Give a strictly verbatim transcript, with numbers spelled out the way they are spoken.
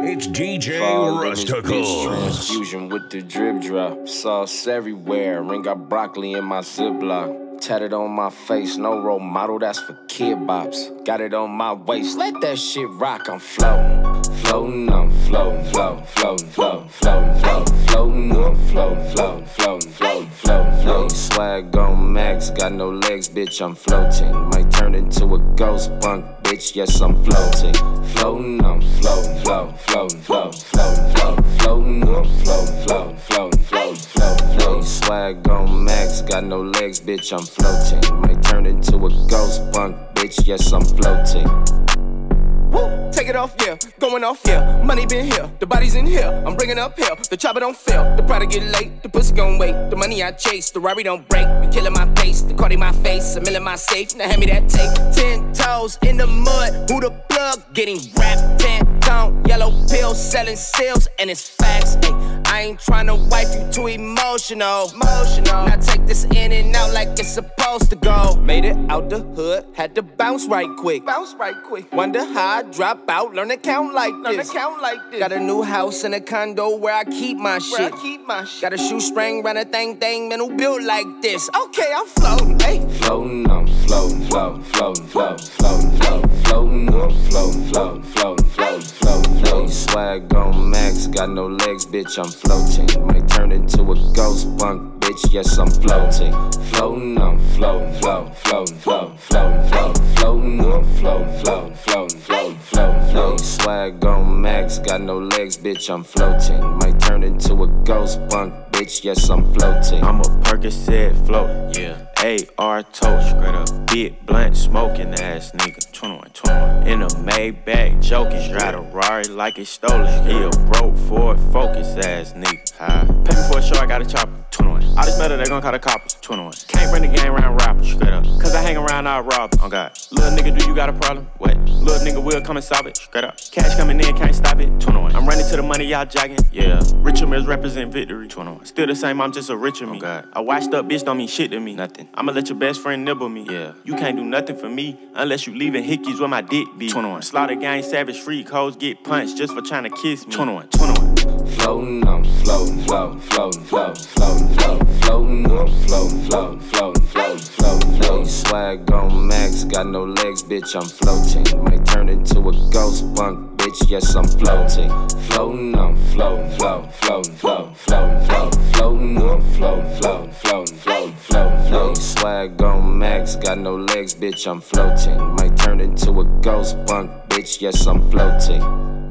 It's D J Rustical. Transfusion with the drip drop. Sauce everywhere. Ring got broccoli in my Ziploc. Tatted on my face, no role model, that's for kid bops. Got it on my waist, let that shit rock, I'm floating. Floating, I'm floating, floating, floating, floating, floating, floating, floating, I'm floating, floating, floating, floating, floating, floating. Swag on max, got no legs, bitch, I'm floating. Might turn into a ghost punk, bitch, yes, I'm floating. Floating, I'm floating, floating, floating, floating, floating, floating, floating, I'm floating, floating, floating, floating, floating, floating. Swag on max, got no legs, bitch, I'm floating. Might turn into a ghost punk, bitch, yes, I'm floating. Woo, take it off, yeah, going off, yeah. Money been here, the body's in here. I'm bringing up hill, the chopper don't fail. The product get late, the pussy gon' wait. The money I chase, the Rari don't break. Be killing my pace, the Cardi my face, a mill in my safe. Now hand me that tape. Ten toes in the mud, who the plug? Getting wrapped, ten tone, yellow pills, selling seals, and it's facts. Ay, I ain't tryna wipe you too emotional. Emotional. Now take this in and out like it's supposed to go. Made it out the hood, had to bounce right quick. Bounce right quick. Wonder how I drop out, learn to count like this. Learn to count like this. Got a new house and a condo where I keep my shit. Where I keep my shit. Got a shoestring round a thing thing, man, who built like this. Okay, I'm floating, hey. Floating, I'm floating, floating, floating, floating, floating, floating, floating, I'm floating, floating, floating, floating, floating, floating. Swag on max, got no legs, bitch, I'm floating. Might turn into a ghost punk, bitch, yes, I'm floating. Floating, I'm floating, floating, floating, floating, floating, floating, floating, I'm floating, floating, floating, floating, floating, floating. Swag on max, got no legs, bitch, I'm floating. Might turn into a ghost punk, bitch, yes, I'm floating. I'm a Percocet floating, yeah. A R toast, straight up. Big blunt smoking ass nigga. twenty-one, twenty-one. In a Maybach joking, drive a Rari like it's stolen. He a broke Ford Focus ass nigga. High. Pay me for a show, I got a chopper. twenty-one. All this metal, they gon' call the coppers. twenty-one. Can't bring the game around rappers, straight up. Cause I hang around, I rob. Oh God. Little nigga, do you got a problem? What? Little nigga will come and solve it, straight up. Cash coming in, can't stop it. twenty-one. I'm running to the money, y'all jogging. Yeah. Richer Mills represent victory. twenty-one. Still the same, I'm just a richer me. Oh God. A washed up bitch don't mean shit to me. Nothing. I'ma let your best friend nibble me. Yeah. You can't do nothing for me unless you leaving hickeys where my dick be. twenty-one. Slaughter gang, savage freak, hoes get punched just for trying to kiss me. twenty-one, twenty-one. Floating, I'm floating, floating, floating, floating, floating, floating, floating, I'm floating, floating, floating, floating, floating, floating. Swag on max, got no legs, bitch, I'm floating. Might turn into a ghost punk, bitch, yes, I'm floating. Floating, I'm floating, floating, floating, floating, floating, floating, floating, I'm floating, floating, floating, floating, floating, floating. Swag on max, got no legs, bitch, I'm floating. Might turn into a ghost punk, bitch, yes, I'm floating.